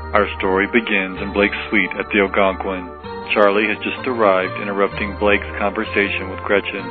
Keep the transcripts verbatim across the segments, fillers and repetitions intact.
Our story begins in Blake's suite at the Algonquin. Charlie has just arrived, interrupting Blake's conversation with Gretchen.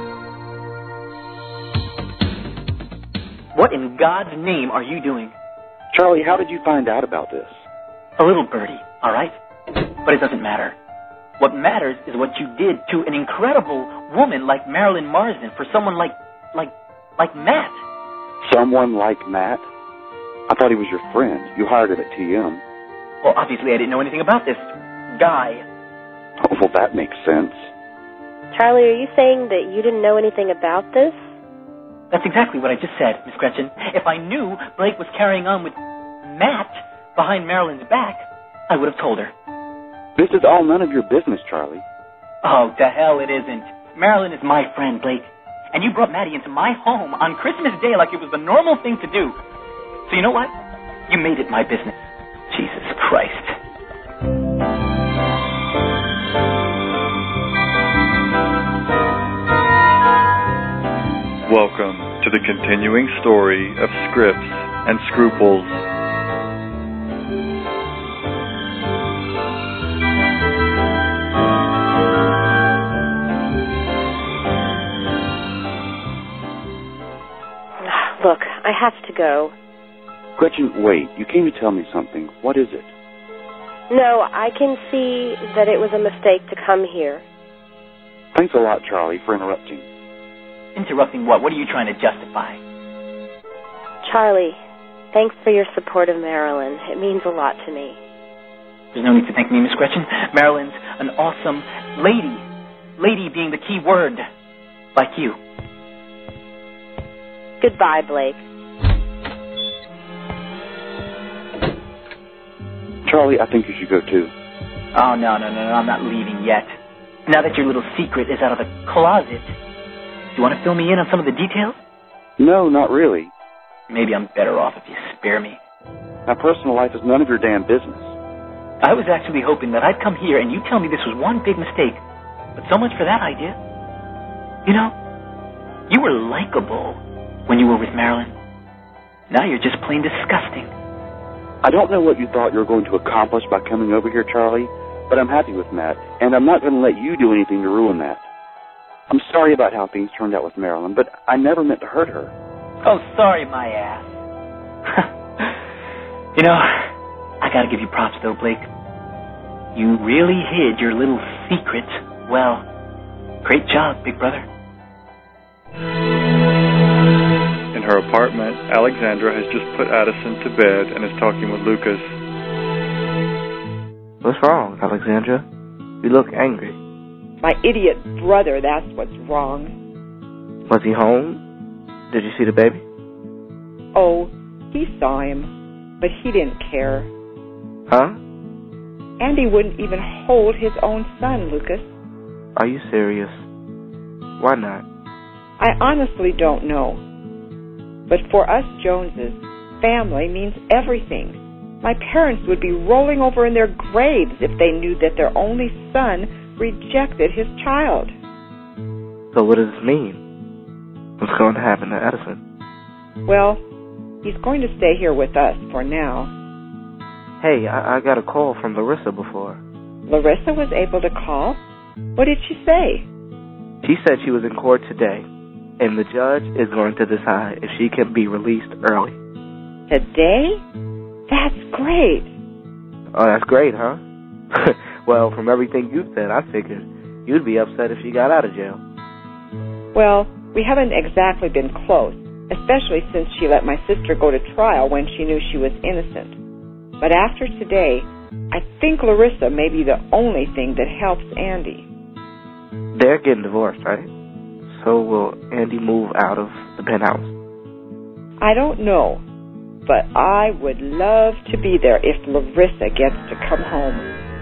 What in God's name are you doing? Charlie, how did you find out about this? A little birdie, all right? But it doesn't matter. What matters is what you did to an incredible woman like Marilyn Marsden for someone like, like, like Matt. Someone like Matt? I thought he was your friend. You hired him at T M. Well, obviously I didn't know anything about this guy. Oh, well, that makes sense. Charlie, are you saying that you didn't know anything about this? That's exactly what I just said, Miss Gretchen. If I knew Blake was carrying on with Matt behind Marilyn's back, I would have told her. This is all none of your business, Charlie. Oh, to hell it isn't. Marilyn is my friend, Blake. And you brought Maddie into my home on Christmas Day like it was the normal thing to do. So you know what? You made it my business. Jesus Christ. Welcome to the continuing story of Scripts and Scruples. Look, I have to go. Gretchen, wait. You came to tell me something. What is it? No, I can see that it was a mistake to come here. Thanks a lot, Charlie, for interrupting. Interrupting what? What are you trying to justify? Charlie, thanks for your support of Marilyn. It means a lot to me. There's no need to thank me, Miss Gretchen. Marilyn's an awesome lady. Lady being the key word. Like you. Goodbye, Blake. Charlie, I think you should go too. Oh, no, no, no, no, I'm not leaving yet. Now that your little secret is out of the closet, do you want to fill me in on some of the details? No, not really. Maybe I'm better off if you spare me. My personal life is none of your damn business. I was actually hoping that I'd come here and you'd tell me this was one big mistake. But so much for that idea. You know, you were likable when you were with Marilyn. Now you're just plain disgusting. I don't know what you thought you were going to accomplish by coming over here, Charlie, but I'm happy with Matt, and I'm not going to let you do anything to ruin that. I'm sorry about how things turned out with Marilyn, but I never meant to hurt her. Oh, sorry, my ass. You know, I gotta give you props, though, Blake. You really hid your little secret well. Great job, big brother. In her apartment, Alexandra has just put Addison to bed and is talking with Lucas. What's wrong, Alexandra? You look angry. My idiot brother, that's what's wrong. Was he home? Did you see the baby? Oh, he saw him, but he didn't care. Huh? Andy wouldn't even hold his own son, Lucas. Are you serious? Why not? I honestly don't know. But for us Joneses, family means everything. My parents would be rolling over in their graves if they knew that their only son rejected his child. So what does this mean? What's going to happen to Edison? Well, he's going to stay here with us for now. Hey, I, I got a call from Larissa before. Larissa was able to call? What did she say? She said she was in court today, and the judge is going to decide if she can be released early. Today? That's great. Oh, that's great, huh? Well, from everything you said, I figured you'd be upset if she got out of jail. Well, we haven't exactly been close, especially since she let my sister go to trial when she knew she was innocent. But after today, I think Larissa may be the only thing that helps Andy. They're getting divorced, right? So will Andy move out of the penthouse? I don't know, but I would love to be there if Larissa gets to come home.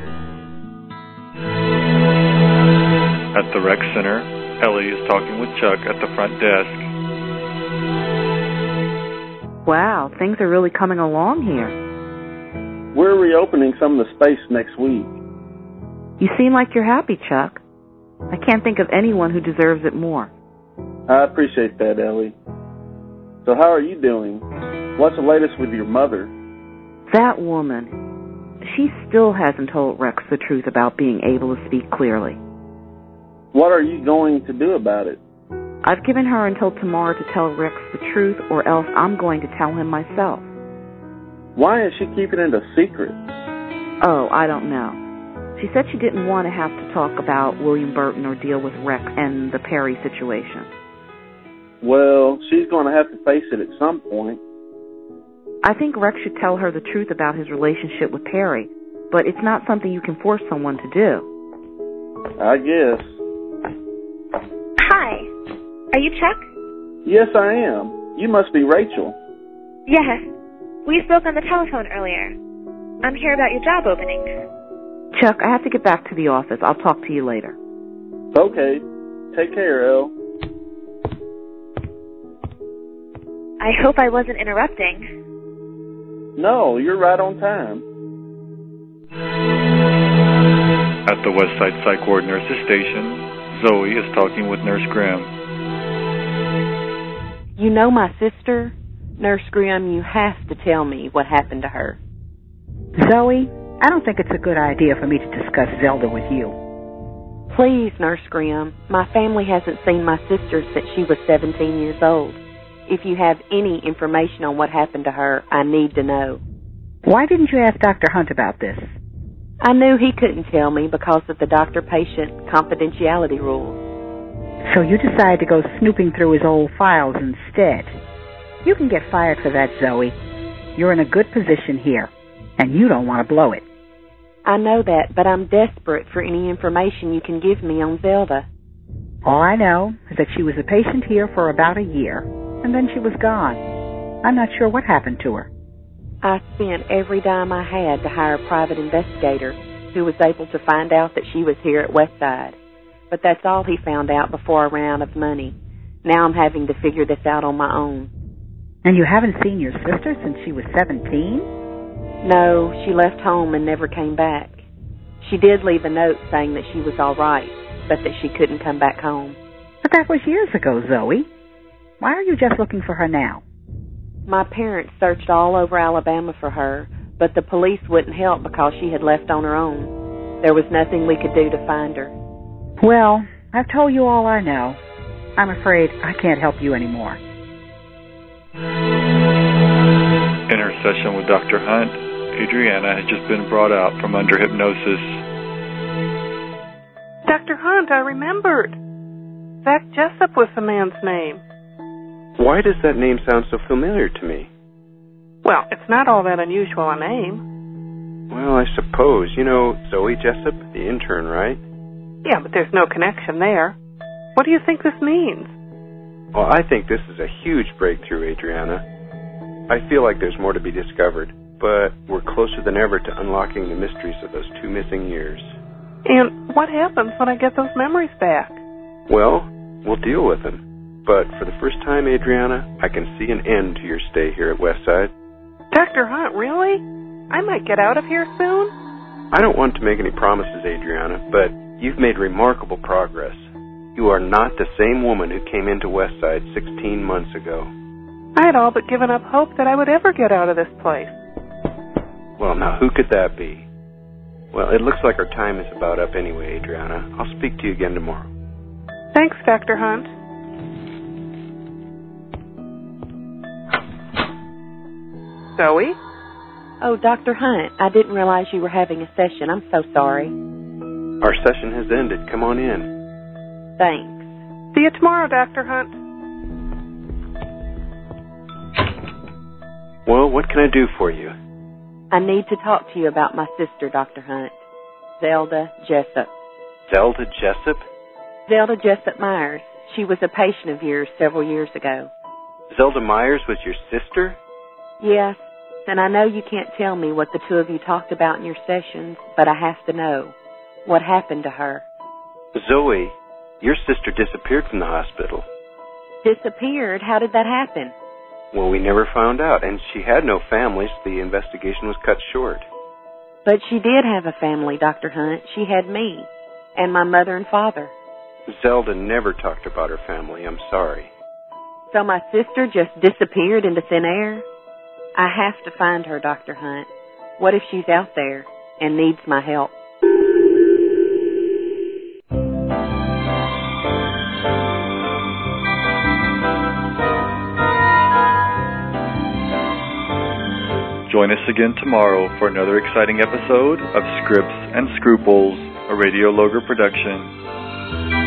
At the rec center, Ellie is talking with Chuck at the front desk. Wow, things are really coming along here. We're reopening some of the space next week. You seem like you're happy, Chuck. I can't think of anyone who deserves it more. I appreciate that, Ellie. So how are you doing? What's the latest with your mother? That woman. She still hasn't told Rex the truth about being able to speak clearly. What are you going to do about it? I've given her until tomorrow to tell Rex the truth, or else I'm going to tell him myself. Why is she keeping it a secret? Oh, I don't know. She said she didn't want to have to talk about William Burton or deal with Rex and the Perry situation. Well, she's going to have to face it at some point. I think Rex should tell her the truth about his relationship with Perry, but it's not something you can force someone to do. I guess. Hi. Are you Chuck? Yes, I am. You must be Rachel. Yes. We spoke on the telephone earlier. I'm here about your job opening. Chuck, I have to get back to the office. I'll talk to you later. Okay. Take care, Elle. I hope I wasn't interrupting. No, you're right on time. At the Westside Psych Ward Nurses Station, Zoe is talking with Nurse Grimm. You know my sister? Nurse Grimm, you have to tell me what happened to her. Zoe, I don't think it's a good idea for me to discuss Zelda with you. Please, Nurse Grimm. My family hasn't seen my sister since she was seventeen years old. If you have any information on what happened to her, I need to know. Why didn't you ask Doctor Hunt about this? I knew he couldn't tell me because of the doctor-patient confidentiality rule. So you decided to go snooping through his old files instead. You can get fired for that, Zoe. You're in a good position here, and you don't want to blow it. I know that, but I'm desperate for any information you can give me on Zelda. All I know is that she was a patient here for about a year, and then she was gone. I'm not sure what happened to her. I spent every dime I had to hire a private investigator who was able to find out that she was here at Westside. But that's all he found out before I ran out of money. Now I'm having to figure this out on my own. And you haven't seen your sister since she was seventeen? No, she left home and never came back. She did leave a note saying that she was all right, but that she couldn't come back home. But that was years ago, Zoe. Why are you just looking for her now? My parents searched all over Alabama for her, but the police wouldn't help because she had left on her own. There was nothing we could do to find her. Well, I've told you all I know. I'm afraid I can't help you anymore. In her session with Doctor Hunt, Adriana has just been brought out from under hypnosis. Doctor Hunt, I remembered. Zach Jessup was the man's name. Why does that name sound so familiar to me? Well, it's not all that unusual a name. Well, I suppose. You know Zoe Jessup, the intern, right? Yeah, but there's no connection there. What do you think this means? Well, I think this is a huge breakthrough, Adriana. I feel like there's more to be discovered, but we're closer than ever to unlocking the mysteries of those two missing years. And what happens when I get those memories back? Well, we'll deal with them. But for the first time, Adriana, I can see an end to your stay here at Westside. Doctor Hunt, really? I might get out of here soon? I don't want to make any promises, Adriana, but you've made remarkable progress. You are not the same woman who came into Westside sixteen months ago. I had all but given up hope that I would ever get out of this place. Well, now, who could that be? Well, it looks like our time is about up anyway, Adriana. I'll speak to you again tomorrow. Thanks, Doctor Hunt. Zoe? Oh, Doctor Hunt, I didn't realize you were having a session. I'm so sorry. Our session has ended. Come on in. Thanks. See you tomorrow, Doctor Hunt. Well, what can I do for you? I need to talk to you about my sister, Doctor Hunt. Zelda Jessup. Zelda Jessup? Zelda Jessup Myers. She was a patient of yours several years ago. Zelda Myers was your sister? Yes, and I know you can't tell me what the two of you talked about in your sessions, but I have to know. What happened to her? Zoe, your sister disappeared from the hospital. Disappeared? How did that happen? Well, we never found out, and she had no family, so the investigation was cut short. But she did have a family, Doctor Hunt. She had me, and my mother and father. Zelda never talked about her family. I'm sorry. So my sister just disappeared into thin air? I have to find her, Doctor Hunt. What if she's out there? and needs my help. Join us again tomorrow for another exciting episode of Scripts and Scruples, a Radio Logar production.